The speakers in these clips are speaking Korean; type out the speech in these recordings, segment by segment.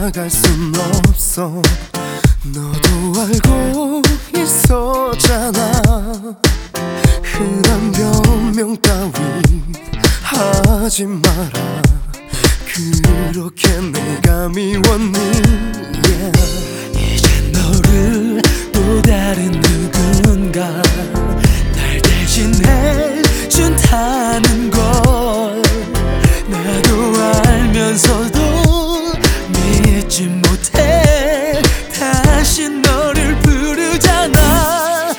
나갈 순 없어. 너도 알고 있었잖아. 흔한 변명 따위 하지 마라. 그렇게 내가 미웠니? 이제 너를 또 다른 누군가 날 대신해준다는 걸 나도 알면서도 믿지 못해 다시 너를 부르잖아.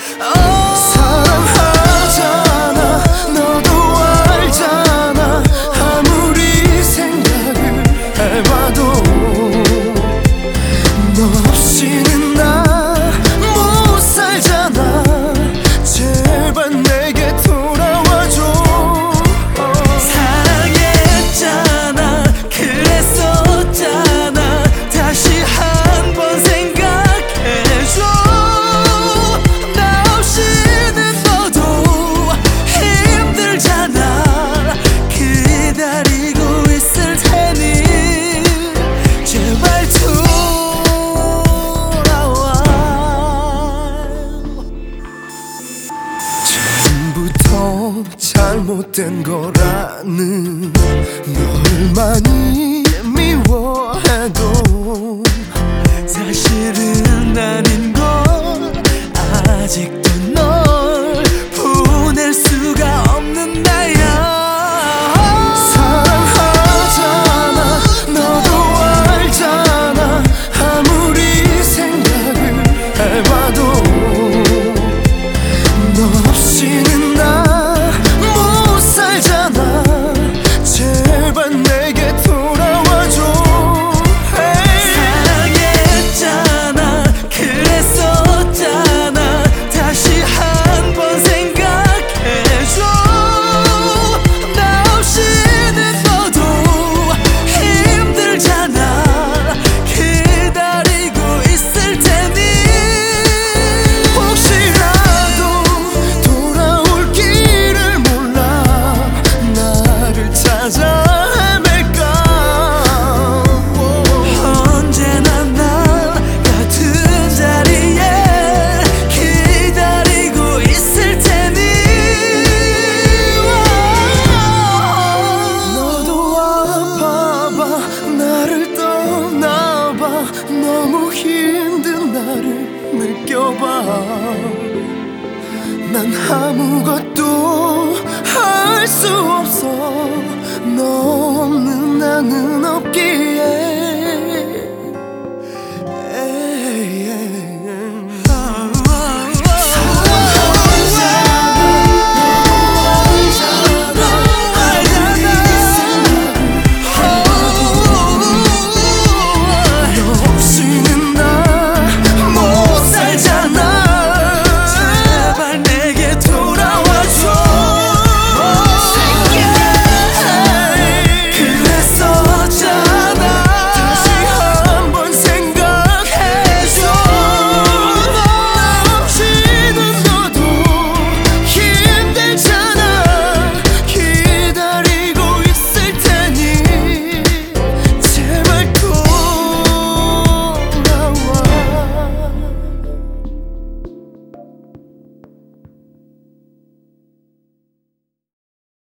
사랑하잖아. 너도 알잖아. 아무리 생각을 해봐도 너 없이는 나 못 살잖아. 제발 내게 돌아와줘. 사랑했잖아. 그랬었잖아. 다시 한번 생각해줘. 나 없이는 너도 힘들잖아. 기다리고 있을 테니 제발 돌아와. 처음부터 잘못된 거라는 너를 많이 미워해도 사실은 아닌 건 아직